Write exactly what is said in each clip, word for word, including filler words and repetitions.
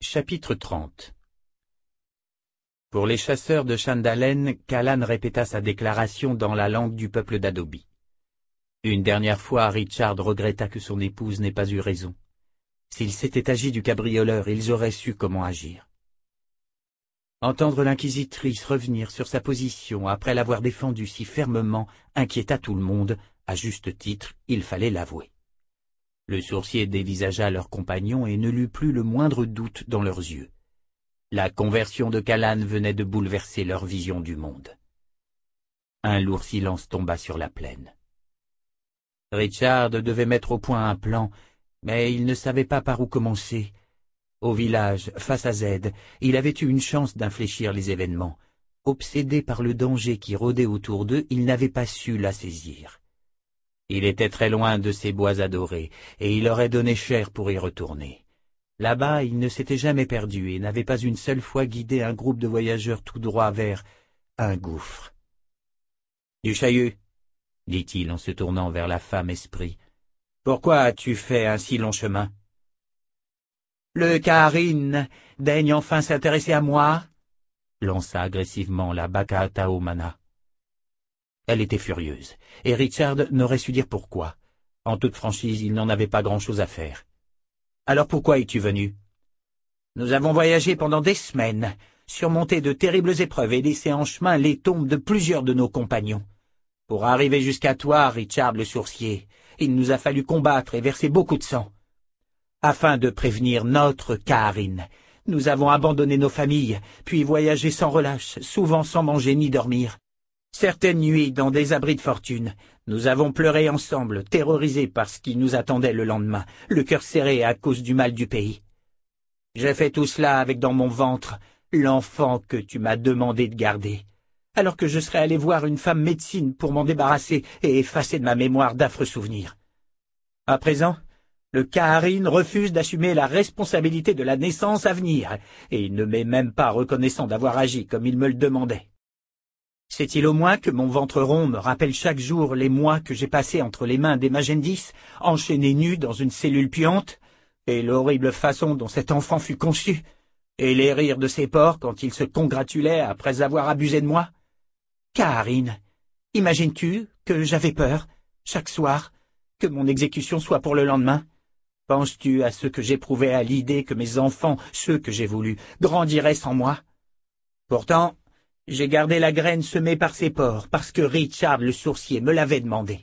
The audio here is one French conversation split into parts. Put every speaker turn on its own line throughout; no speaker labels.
Chapitre trente. Pour les chasseurs de Chandalen, Callan répéta sa déclaration dans la langue du peuple d'Adobe. Une dernière fois, Richard regretta que son épouse n'ait pas eu raison. S'il s'était agi du cabrioleur, ils auraient su comment agir. Entendre l'inquisitrice revenir sur sa position après l'avoir défendue si fermement inquiéta tout le monde, à juste titre, il fallait l'avouer. Le sourcier dévisagea leurs compagnons et ne lut plus le moindre doute dans leurs yeux. La conversion de Callan venait de bouleverser leur vision du monde. Un lourd silence tomba sur la plaine. Richard devait mettre au point un plan, mais il ne savait pas par où commencer. Au village, face à Z, il avait eu une chance d'infléchir les événements. Obsédé par le danger qui rôdait autour d'eux, il n'avait pas su la saisir. Il était très loin de ces bois adorés, et il aurait donné cher pour y retourner. Là-bas, il ne s'était jamais perdu et n'avait pas une seule fois guidé un groupe de voyageurs tout droit vers un gouffre. « Du Chailleux, » dit-il en se tournant vers la femme esprit, « pourquoi as-tu fait un si long chemin ?»« Le Kaharin daigne enfin s'intéresser à moi ?» lança agressivement la Bakaataomana. Elle était furieuse, et Richard n'aurait su dire pourquoi. En toute franchise, il n'en avait pas grand-chose à faire. « Alors pourquoi es-tu venu ?»« Nous avons voyagé pendant des semaines, surmonté de terribles épreuves et laissé en chemin les tombes de plusieurs de nos compagnons. Pour arriver jusqu'à toi, Richard le sourcier, il nous a fallu combattre et verser beaucoup de sang. Afin de prévenir notre Kaharin, nous avons abandonné nos familles, puis voyagé sans relâche, souvent sans manger ni dormir. Certaines nuits, dans des abris de fortune, nous avons pleuré ensemble, terrorisés par ce qui nous attendait le lendemain, le cœur serré à cause du mal du pays. J'ai fait tout cela avec dans mon ventre l'enfant que tu m'as demandé de garder, alors que je serais allé voir une femme médecine pour m'en débarrasser et effacer de ma mémoire d'affreux souvenirs. À présent, le Kaharin refuse d'assumer la responsabilité de la naissance à venir, et il ne m'est même pas reconnaissant d'avoir agi comme il me le demandait. Sait-il au moins que mon ventre rond me rappelle chaque jour les mois que j'ai passés entre les mains des Magendis, enchaîné nu dans une cellule puante, et l'horrible façon dont cet enfant fut conçu, et les rires de ses porcs quand il se congratulait après avoir abusé de moi? Kaharin, imagines-tu que j'avais peur, chaque soir, que mon exécution soit pour le lendemain? Penses-tu à ce que j'éprouvais à l'idée que mes enfants, ceux que j'ai voulus, grandiraient sans moi? Pourtant, j'ai gardé la graine semée par ses porcs, parce que Richard le sourcier me l'avait demandé.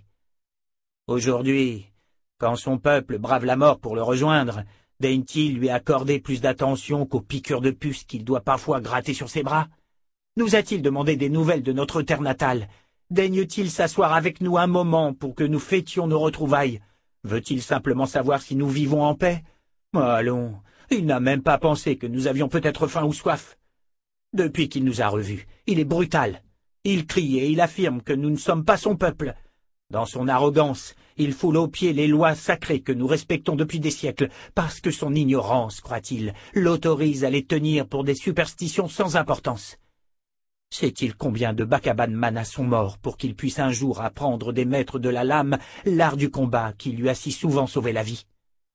Aujourd'hui, quand son peuple brave la mort pour le rejoindre, daigne-t-il lui accorder plus d'attention qu'aux piqûres de puce qu'il doit parfois gratter sur ses bras? Nous a-t-il demandé des nouvelles de notre terre natale? Daigne-t-il s'asseoir avec nous un moment pour que nous fêtions nos retrouvailles? Veut-il simplement savoir si nous vivons en paix? Allons, il n'a même pas pensé que nous avions peut-être faim ou soif. Depuis qu'il nous a revus, il est brutal. Il crie et il affirme que nous ne sommes pas son peuple. Dans son arrogance, il foule aux pieds les lois sacrées que nous respectons depuis des siècles, parce que son ignorance, croit-il, l'autorise à les tenir pour des superstitions sans importance. Sait-il combien de Bakaban Mana sont morts pour qu'il puisse un jour apprendre des maîtres de la lame l'art du combat qui lui a si souvent sauvé la vie?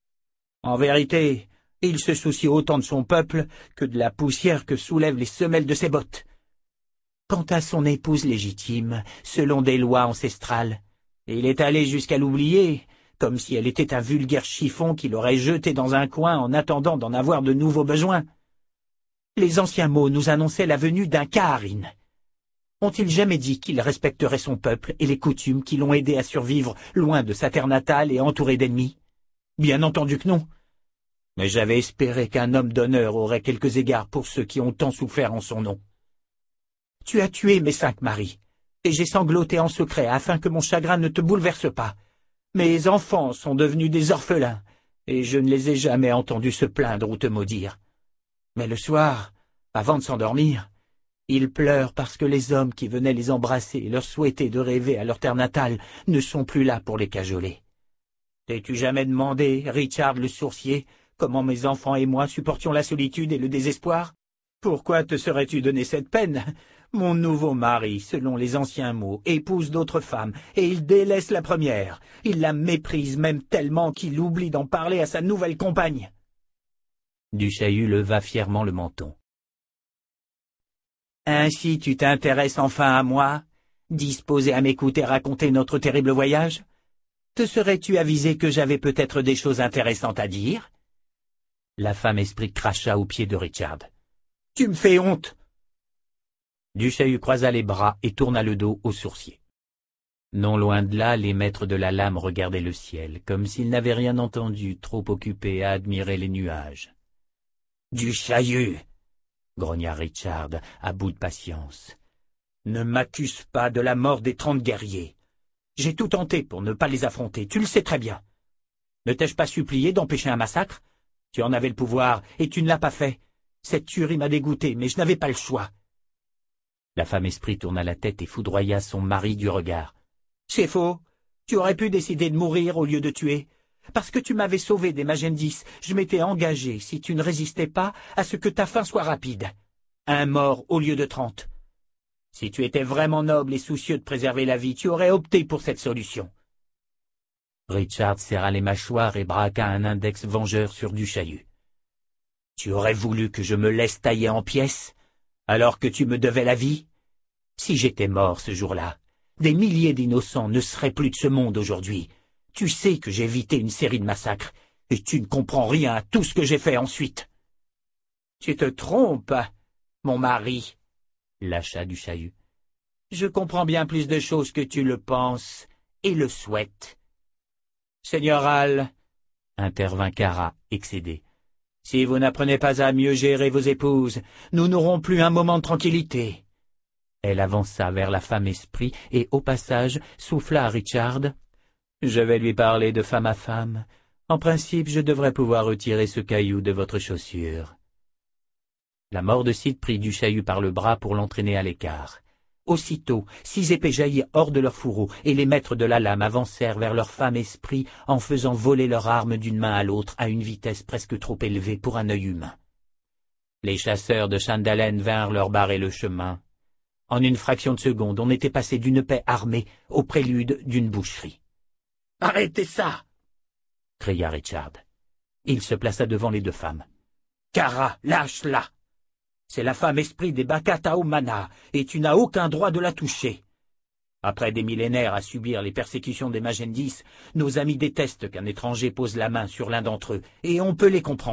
En vérité, il se soucie autant de son peuple que de la poussière que soulèvent les semelles de ses bottes. Quant à son épouse légitime, selon des lois ancestrales, il est allé jusqu'à l'oublier, comme si elle était un vulgaire chiffon qu'il aurait jeté dans un coin en attendant d'en avoir de nouveaux besoins. Les anciens mots nous annonçaient la venue d'un Kaharin. Ont-ils jamais dit qu'il respecterait son peuple et les coutumes qui l'ont aidé à survivre loin de sa terre natale et entouré d'ennemis? Bien entendu que non. Mais j'avais espéré qu'un homme d'honneur aurait quelques égards pour ceux qui ont tant souffert en son nom. Tu as tué mes cinq maris, et j'ai sangloté en secret afin que mon chagrin ne te bouleverse pas. Mes enfants sont devenus des orphelins, et je ne les ai jamais entendus se plaindre ou te maudire. Mais le soir, avant de s'endormir, ils pleurent parce que les hommes qui venaient les embrasser et leur souhaiter de rêver à leur terre natale ne sont plus là pour les cajoler. T'es-tu jamais demandé, Richard le sourcier, comment mes enfants et moi supportions la solitude et le désespoir? Pourquoi te serais-tu donné cette peine? Mon nouveau mari, selon les anciens mots, épouse d'autres femmes, et il délaisse la première. Il la méprise même tellement qu'il oublie d'en parler à sa nouvelle compagne. Du Chaillu leva fièrement le menton. Ainsi tu t'intéresses enfin à moi, disposé à m'écouter raconter notre terrible voyage? Te serais-tu avisé que j'avais peut-être des choses intéressantes à dire? La femme esprit cracha aux pieds de Richard. Tu me fais honte! Du Chaillu croisa les bras et tourna le dos aux sourciers. Non loin de là, les maîtres de la lame regardaient le ciel, comme s'ils n'avaient rien entendu, trop occupés à admirer les nuages. Du Chaillu! Grogna Richard, à bout de patience. Ne m'accuse pas de la mort des trente guerriers. J'ai tout tenté pour ne pas les affronter, tu le sais très bien. Ne t'ai-je pas supplié d'empêcher un massacre? Tu en avais le pouvoir, et tu ne l'as pas fait. Cette tuerie m'a dégoûté, mais je n'avais pas le choix. La femme esprit tourna la tête et foudroya son mari du regard. C'est faux. Tu aurais pu décider de mourir au lieu de tuer. Parce que tu m'avais sauvé des Magendis, je m'étais engagé, si tu ne résistais pas, à ce que ta fin soit rapide. Un mort au lieu de trente. Si tu étais vraiment noble et soucieux de préserver la vie, tu aurais opté pour cette solution. Richard serra les mâchoires et braqua un index vengeur sur Du Chaillu. Tu aurais voulu que je me laisse tailler en pièces, alors que tu me devais la vie? Si j'étais mort ce jour-là, des milliers d'innocents ne seraient plus de ce monde aujourd'hui. Tu sais que j'ai évité une série de massacres, et tu ne comprends rien à tout ce que j'ai fait ensuite. Tu te trompes, mon mari, lâcha Du Chaillu. Je comprends bien plus de choses que tu le penses, et le souhaites. Seigneur Hall, intervint Kara, excédé, si vous n'apprenez pas à mieux gérer vos épouses, nous n'aurons plus un moment de tranquillité. Elle avança vers la femme esprit et, au passage, souffla à Richard. Je vais lui parler de femme à femme. En principe, je devrais pouvoir retirer ce caillou de votre chaussure. La mort de Cid prit Du Chaillu par le bras pour l'entraîner à l'écart. Aussitôt, six épées jaillirent hors de leur fourreau, et les maîtres de la lame avancèrent vers leur femme esprit en faisant voler leurs armes d'une main à l'autre à une vitesse presque trop élevée pour un œil humain. Les chasseurs de Chandalen vinrent leur barrer le chemin. En une fraction de seconde, on était passé d'une paix armée au prélude d'une boucherie. « Arrêtez ça !» cria Richard. Il se plaça devant les deux femmes. « Kara, lâche-la! C'est la femme esprit des Bakataumana, et tu n'as aucun droit de la toucher. Après des millénaires à subir les persécutions des Magendis, nos amis détestent qu'un étranger pose la main sur l'un d'entre eux, et on peut les comprendre. »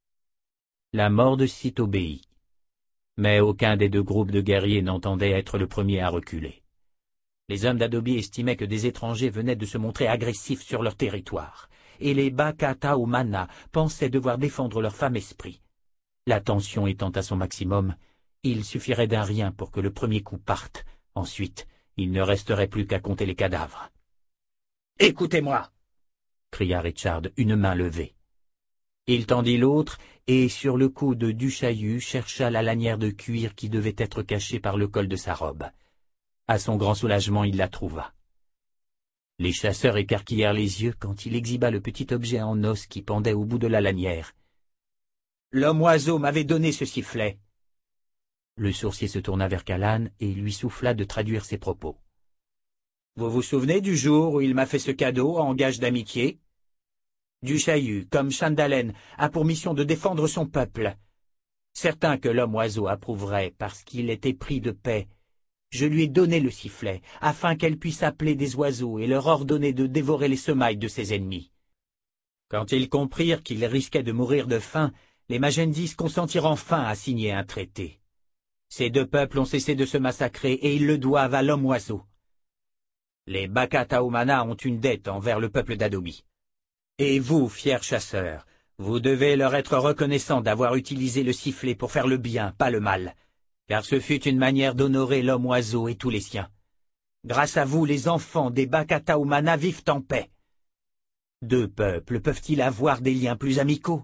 La mort de Cid obéit. Mais aucun des deux groupes de guerriers n'entendait être le premier à reculer. Les hommes d'Adobe estimaient que des étrangers venaient de se montrer agressifs sur leur territoire, et les Bakataumana pensaient devoir défendre leur femme esprit. La tension étant à son maximum, il suffirait d'un rien pour que le premier coup parte. Ensuite, il ne resterait plus qu'à compter les cadavres. « Écoutez-moi » cria Richard, une main levée. Il tendit l'autre, et sur le cou de Du Chaillu chercha la lanière de cuir qui devait être cachée par le col de sa robe. À son grand soulagement, il la trouva. Les chasseurs écarquillèrent les yeux quand il exhiba le petit objet en os qui pendait au bout de la lanière. « L'homme-oiseau m'avait donné ce sifflet. » Le sourcier se tourna vers Callan et lui souffla de traduire ses propos. « Vous vous souvenez du jour où il m'a fait ce cadeau en gage d'amitié? Du Chaillu, comme Chandalen, a pour mission de défendre son peuple. Certain que l'homme-oiseau approuverait parce qu'il était pris de paix. Je lui ai donné le sifflet, afin qu'elle puisse appeler des oiseaux et leur ordonner de dévorer les semailles de ses ennemis. Quand ils comprirent qu'ils risquaient de mourir de faim, les Magendis consentirent enfin à signer un traité. Ces deux peuples ont cessé de se massacrer et ils le doivent à l'homme-oiseau. Les Bakataumana ont une dette envers le peuple d'Adobe. Et vous, fiers chasseurs, vous devez leur être reconnaissants d'avoir utilisé le sifflet pour faire le bien, pas le mal, car ce fut une manière d'honorer l'homme-oiseau et tous les siens. Grâce à vous, les enfants des Bakataumana vivent en paix. Deux peuples peuvent-ils avoir des liens plus amicaux?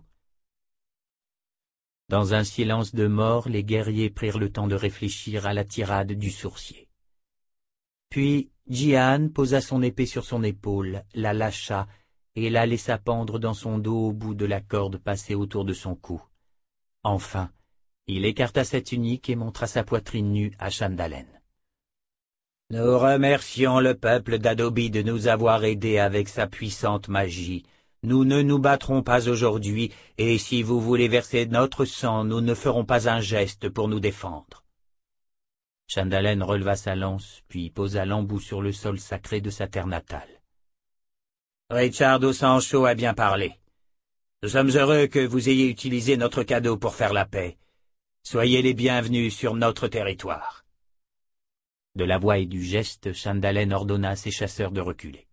Dans un silence de mort, les guerriers prirent le temps de réfléchir à la tirade du sourcier. Puis, Jihan posa son épée sur son épaule, la lâcha, et la laissa pendre dans son dos au bout de la corde passée autour de son cou. Enfin, il écarta sa tunique et montra sa poitrine nue à Chandalen. « Nous remercions le peuple d'Adobe de nous avoir aidés avec sa puissante magie. Nous ne nous battrons pas aujourd'hui, et si vous voulez verser notre sang, nous ne ferons pas un geste pour nous défendre. » Shandalen releva sa lance, puis posa l'embout sur le sol sacré de sa terre natale. « Richard au sang chaud a bien parlé. Nous sommes heureux que vous ayez utilisé notre cadeau pour faire la paix. Soyez les bienvenus sur notre territoire. » De la voix et du geste, Shandalen ordonna à ses chasseurs de reculer.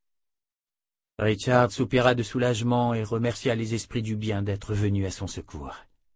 Richard soupira de soulagement et remercia les esprits du bien d'être venus à son secours.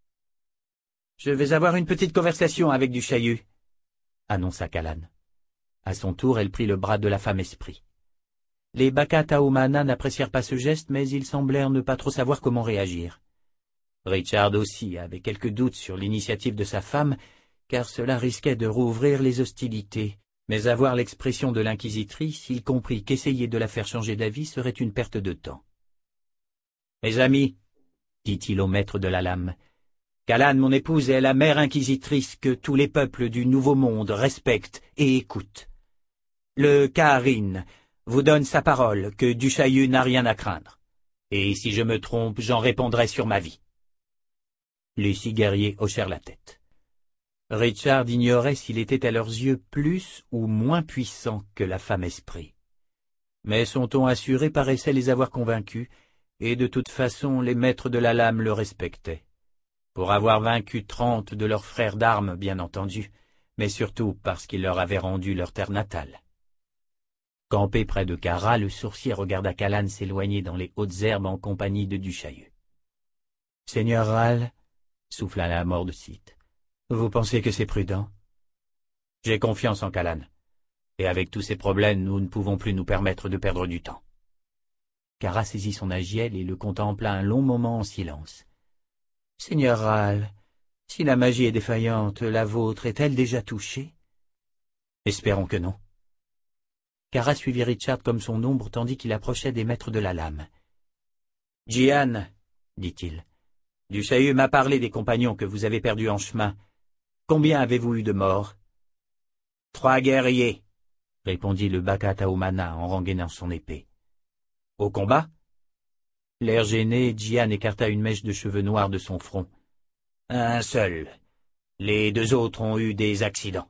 « Je vais avoir une petite conversation avec du Chaillus, » annonça Callan. À son tour, elle prit le bras de la femme esprit. Les Baka Tahumana n'apprécièrent pas ce geste, mais ils semblèrent ne pas trop savoir comment réagir. Richard aussi avait quelques doutes sur l'initiative de sa femme, car cela risquait de rouvrir les hostilités. Mais à voir l'expression de l'inquisitrice, il comprit qu'essayer de la faire changer d'avis serait une perte de temps. « Mes amis, » dit-il au maître de la lame, « Callan, mon épouse, est la mère inquisitrice que tous les peuples du Nouveau Monde respectent et écoutent. Le Kaharin vous donne sa parole que du Chaillus n'a rien à craindre, et si je me trompe, j'en répondrai sur ma vie. » Les six guerriers hochèrent la tête. Richard ignorait s'il était à leurs yeux plus ou moins puissant que la femme esprit. Mais son ton assuré paraissait les avoir convaincus, et de toute façon les maîtres de la lame le respectaient. Pour avoir vaincu trente de leurs frères d'armes, bien entendu, mais surtout parce qu'il leur avait rendu leur terre natale. Campé près de Kara, le sourcier regarda Callan s'éloigner dans les hautes herbes en compagnie de du Chaillus. « Seigneur Ral, » souffla la mort de Sith. Vous pensez que c'est prudent? J'ai confiance en Callan, et avec tous ces problèmes, nous ne pouvons plus nous permettre de perdre du temps. Kara saisit son agiel et le contempla un long moment en silence. Seigneur Ral, si la magie est défaillante, la vôtre est-elle déjà touchée? Espérons que non. Kara suivit Richard comme son ombre tandis qu'il approchait des maîtres de la lame. Jian, dit-il, du Chaillus m'a parlé des compagnons que vous avez perdus en chemin. Combien avez-vous eu de morts? Trois guerriers, répondit le Baka Tahumana en rengainant son épée. Au combat? L'air gêné, Jian écarta une mèche de cheveux noirs de son front. Un seul. Les deux autres ont eu des accidents.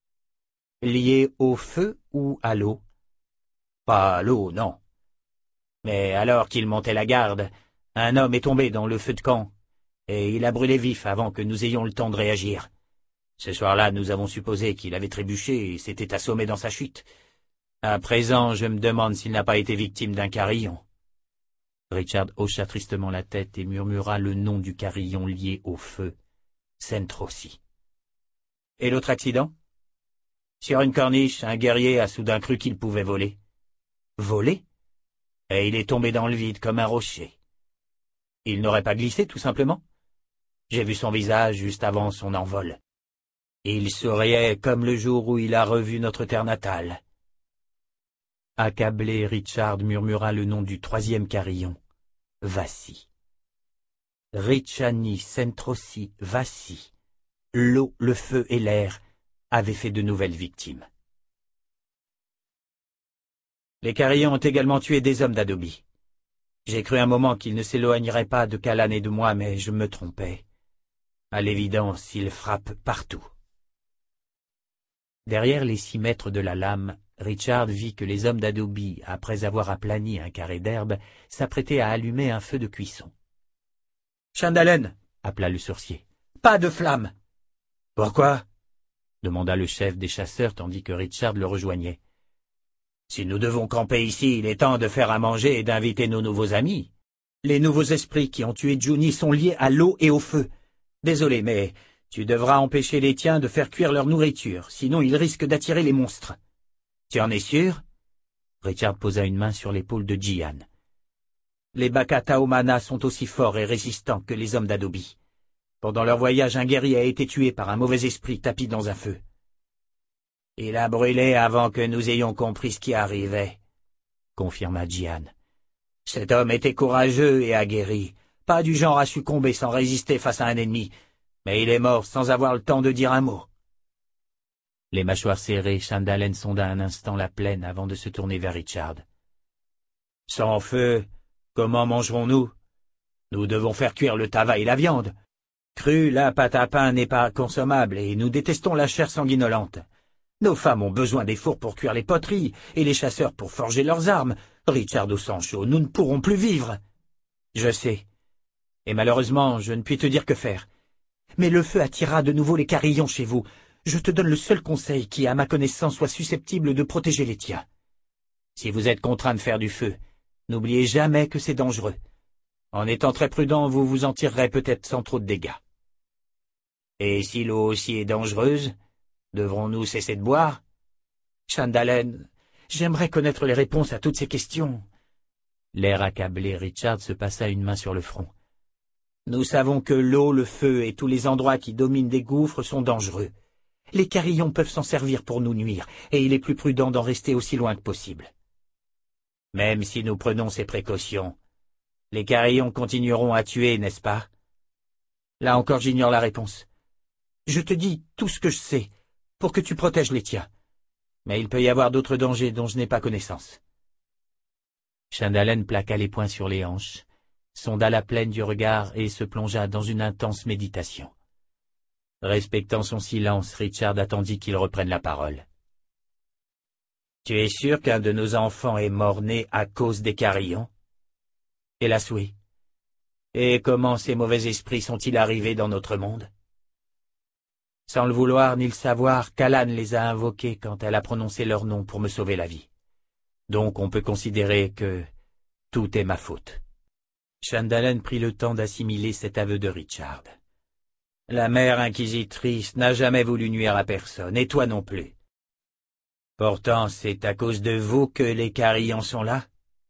Liés au feu ou à l'eau? Pas à l'eau, non. Mais alors qu'il montait la garde, un homme est tombé dans le feu de camp, et il a brûlé vif avant que nous ayons le temps de réagir. Ce soir-là, nous avons supposé qu'il avait trébuché et s'était assommé dans sa chute. À présent, je me demande s'il n'a pas été victime d'un carillon. Richard hocha tristement la tête et murmura le nom du carillon lié au feu, Sentrossi. Et l'autre accident? Sur une corniche, un guerrier a soudain cru qu'il pouvait voler. Voler? Et il est tombé dans le vide comme un rocher. Il n'aurait pas glissé, tout simplement? J'ai vu son visage juste avant son envol. Il souriait comme le jour où il a revu notre terre natale. Accablé, Richard murmura le nom du troisième carillon, Vassi. Richani Sentrossi Vassi, l'eau, le feu et l'air avaient fait de nouvelles victimes. Les carillons ont également tué des hommes d'Adobe. J'ai cru un moment qu'ils ne s'éloigneraient pas de Callan et de moi, mais je me trompais. À l'évidence, ils frappent partout. Derrière les six mètres de la lame, Richard vit que les hommes d'Adobe, après avoir aplani un carré d'herbe, s'apprêtaient à allumer un feu de cuisson. « Shandalen !» appela le sourcier. « Pas de flamme !»« Pourquoi ?» demanda le chef des chasseurs tandis que Richard le rejoignait. « Si nous devons camper ici, il est temps de faire à manger et d'inviter nos nouveaux amis. Les nouveaux esprits qui ont tué Juni sont liés à l'eau et au feu. Désolé, mais tu devras empêcher les tiens de faire cuire leur nourriture, sinon ils risquent d'attirer les monstres. Tu en es sûr? » Richard posa une main sur l'épaule de Jian. « Les Baka Tahumana sont aussi forts et résistants que les hommes d'Adobe. Pendant leur voyage, un guerrier a été tué par un mauvais esprit tapi dans un feu. Il a brûlé avant que nous ayons compris ce qui arrivait, confirma Jian. Cet homme était courageux et aguerri, pas du genre à succomber sans résister face à un ennemi, mais il est mort sans avoir le temps de dire un mot. Les mâchoires serrées, Shandalen sonda un instant la plaine avant de se tourner vers Richard. Sans feu, Comment mangerons-nous? Nous devons faire cuire le tabac et la viande. Cru, la pâte à pain n'est pas consommable et nous détestons la chair sanguinolente. Nos femmes ont besoin des fours pour cuire les poteries et les chasseurs pour forger leurs armes. Richard ou Sancho, nous ne pourrons plus vivre. Je sais. Et malheureusement, je ne puis te dire que faire. Mais le feu attirera de nouveau les carillons chez vous. Je te donne le seul conseil qui, à ma connaissance, soit susceptible de protéger les tiens. Si vous êtes contraint de faire du feu, n'oubliez jamais que c'est dangereux. En étant très prudent, vous vous en tirerez peut-être sans trop de dégâts. Et si l'eau aussi est dangereuse, devrons-nous cesser de boire? Chandalen, j'aimerais connaître les réponses à toutes ces questions. L'air accablé, Richard se passa une main sur le front. Nous savons que l'eau, le feu et tous les endroits qui dominent des gouffres sont dangereux. Les carillons peuvent s'en servir pour nous nuire, et il est plus prudent d'en rester aussi loin que possible. Même si nous prenons ces précautions, les carillons continueront à tuer, n'est-ce pas? Là encore, j'ignore la réponse. Je te dis tout ce que je sais, pour que tu protèges les tiens. Mais il peut y avoir d'autres dangers dont je n'ai pas connaissance. Chandalen plaqua les poings sur les hanches, sonda la plaine du regard et se plongea dans une intense méditation. Respectant son silence, Richard attendit qu'il reprenne la parole. « Tu es sûr qu'un de nos enfants est mort-né à cause des carillons ?»« Hélas oui. Et comment ces mauvais esprits sont-ils arrivés dans notre monde ?» Sans le vouloir ni le savoir, Callan les a invoqués quand elle a prononcé leur nom pour me sauver la vie. Donc on peut considérer que tout est ma faute. Chandalen prit le temps d'assimiler cet aveu de Richard. La mère inquisitrice n'a jamais voulu nuire à personne, et toi non plus. Pourtant, c'est à cause de vous que les carillons sont là.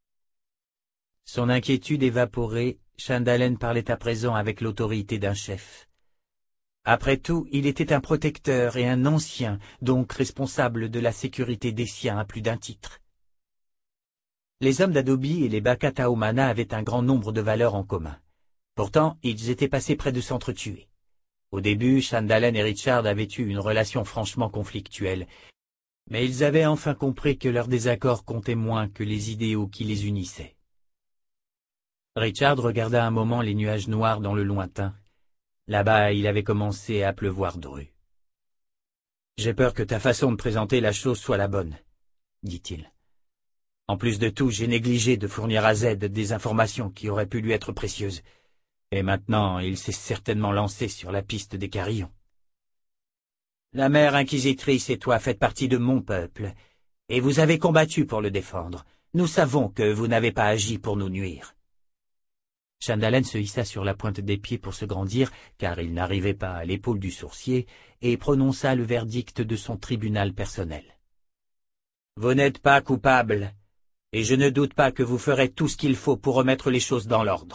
Son inquiétude évaporée, Chandalen parlait à présent avec l'autorité d'un chef. Après tout, il était un protecteur et un ancien, donc responsable de la sécurité des siens à plus d'un titre. Les hommes d'Adobe et les Baka Tahumana avaient un grand nombre de valeurs en commun. Pourtant, ils étaient passés près de s'entretuer. Au début, Chandalen et Richard avaient eu une relation franchement conflictuelle, mais ils avaient enfin compris que leurs désaccords comptaient moins que les idéaux qui les unissaient. Richard regarda un moment les nuages noirs dans le lointain. Là-bas, il avait commencé à pleuvoir dru. « J'ai peur que ta façon de présenter la chose soit la bonne, » dit-il. « En plus de tout, j'ai négligé de fournir à Z des informations qui auraient pu lui être précieuses. Et maintenant, il s'est certainement lancé sur la piste des carillons. La mère inquisitrice et toi faites partie de mon peuple, et vous avez combattu pour le défendre. Nous savons que vous n'avez pas agi pour nous nuire. » Chandalen se hissa sur la pointe des pieds pour se grandir, car il n'arrivait pas à l'épaule du sourcier, et prononça le verdict de son tribunal personnel. « Vous n'êtes pas coupable, et je ne doute pas que vous ferez tout ce qu'il faut pour remettre les choses dans l'ordre. »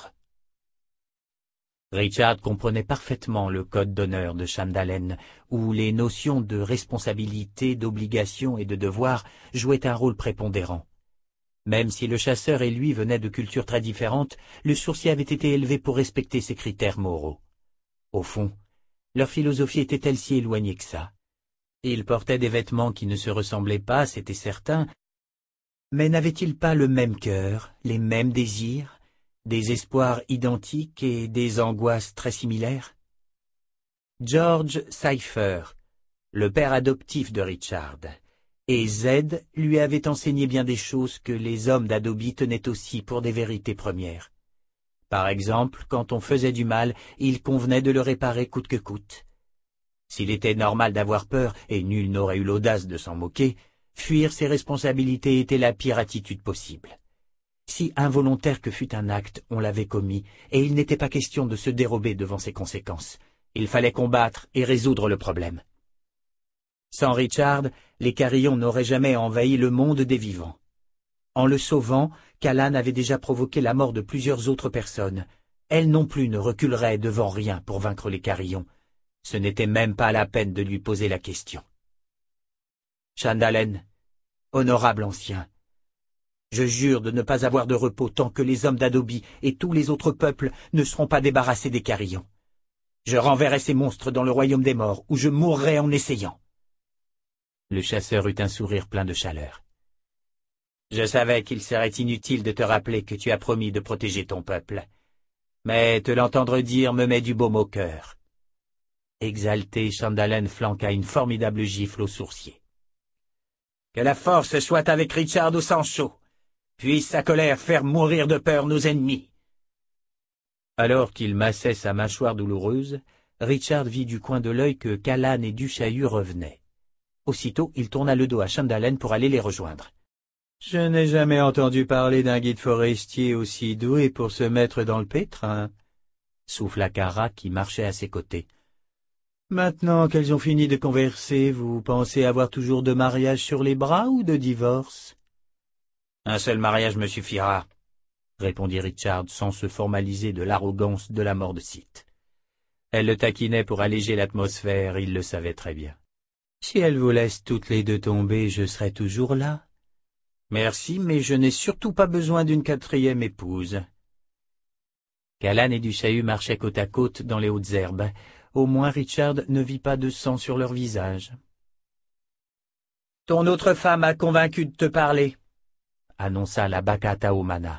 Richard comprenait parfaitement le code d'honneur de Chandalen, où les notions de responsabilité, d'obligation et de devoir jouaient un rôle prépondérant. Même si le chasseur et lui venaient de cultures très différentes, le sourcier avait été élevé pour respecter ces critères moraux. Au fond, leur philosophie était-elle si éloignée que ça? Ils portaient des vêtements qui ne se ressemblaient pas, c'était certain, mais n'avaient-ils pas le même cœur, les mêmes désirs, des espoirs identiques et des angoisses très similaires? George Cypher, le père adoptif de Richard, et Z lui avait enseigné bien des choses que les hommes d'Adobe tenaient aussi pour des vérités premières. Par exemple, quand on faisait du mal, il convenait de le réparer coûte que coûte. S'il était normal d'avoir peur, et nul n'aurait eu l'audace de s'en moquer, fuir ses responsabilités était la pire attitude possible. Si involontaire que fût un acte, on l'avait commis, et il n'était pas question de se dérober devant ses conséquences. Il fallait combattre et résoudre le problème. Sans Richard, les carillons n'auraient jamais envahi le monde des vivants. En le sauvant, Callan avait déjà provoqué la mort de plusieurs autres personnes. Elle non plus ne reculerait devant rien pour vaincre les carillons. Ce n'était même pas la peine de lui poser la question. Chandalen, honorable ancien, je jure de ne pas avoir de repos tant que les hommes d'Adobe et tous les autres peuples ne seront pas débarrassés des carillons. Je renverrai ces monstres dans le royaume des morts, où je mourrai en essayant. Le chasseur eut un sourire plein de chaleur. « Je savais qu'il serait inutile de te rappeler que tu as promis de protéger ton peuple. Mais te l'entendre dire me met du baume au cœur. Exalté, Shandalen flanqua une formidable gifle au sourcier. Que la force soit avec Richard au sang chaud. Puisse sa colère faire mourir de peur nos ennemis. Alors qu'il massait sa mâchoire douloureuse, Richard vit du coin de l'œil que Callan et Duchahu revenaient. Aussitôt, il tourna le dos à Shandalen pour aller les rejoindre. « Je n'ai jamais entendu parler d'un guide forestier aussi doué pour se mettre dans le pétrin, » souffla Kara qui marchait à ses côtés. « Maintenant qu'elles ont fini de converser, vous pensez avoir toujours de mariage sur les bras ou de divorce ?»« Un seul mariage me suffira, » répondit Richard sans se formaliser de l'arrogance de la mort de Sith. Elle le taquinait pour alléger l'atmosphère, il le savait très bien. « Si elle vous laisse toutes les deux tomber, je serai toujours là. »« Merci, mais je n'ai surtout pas besoin d'une quatrième épouse. » Callan et Duchahu marchaient côte à côte dans les hautes herbes. Au moins Richard ne vit pas de sang sur leur visage. « Ton autre femme a convaincu de te parler, » annonça la Bakata Omana.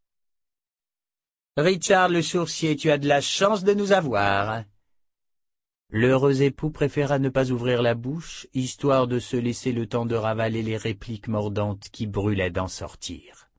« Richard le sourcier, tu as de la chance de nous avoir. » L'heureux époux préféra ne pas ouvrir la bouche, histoire de se laisser le temps de ravaler les répliques mordantes qui brûlaient d'en sortir.